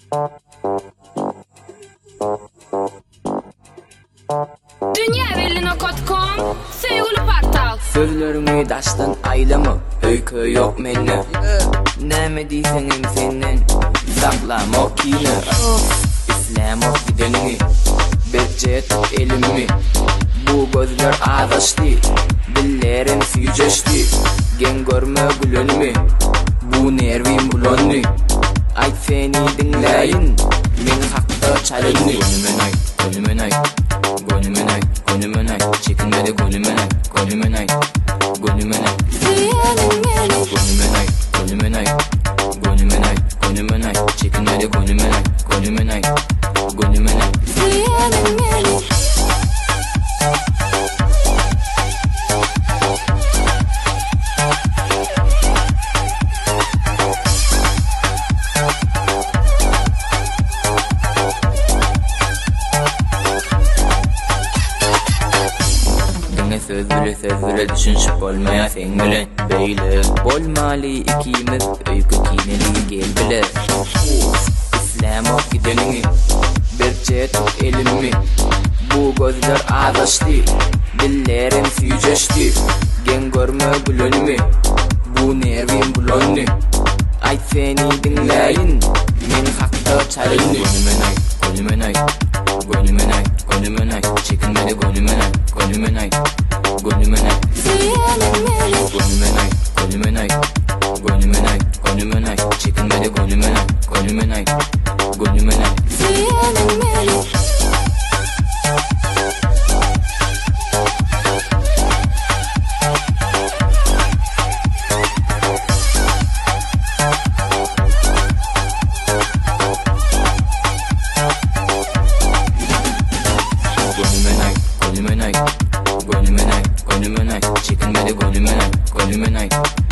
Dünyavelino.com Sevgili Portal. Sözlerimi daştan aylama, öykü yok menne. Näme diýseňem senden saklamok kine. İslamok gidenini, berjet elimi. Bu gözler ağaçtı, dillerim süýjeşdi. Gen görme gülönümü, bu nervim bulandy. Ay seni dinleyin, men hakda çalındy. Gönlümen ay, gönlümen ay, gönlümen ay, çekinmede gönlümen ay, gönlümen ay, gönlümen ay. Gönlümen ay, gönlümen ay, gönlümen ay, gönlümen ay, çekinmede gönlümen ay, gönlümen ay, gönlümen ay. Söz bile düşünüp olmaya sen bilen beyle bolmaly ikimiz öykü kineli gel bile. İslamok gidenini berjet elimi. Bu gözler ağaçtı, dillerim süýjeşdi. Gen görme gülönümü, bu nervim bulandy. Ay seni dinleyin, men hakda çalındy. Gönlümen ay, gönlümen ay, gönlümen ay, çekinmede gönlümen ay, gönlümen ay, gönlümen ay. Gönlümen ay, gönlümen ay, gönlümen ay, gönlümen ay, çekinmede gönlümen ay, gönlümen ay, gönlümen ay. Gönlümen ay, gönlümen ay, gönlümen ay, çekinmede gönlümen ay, gönlümen ay.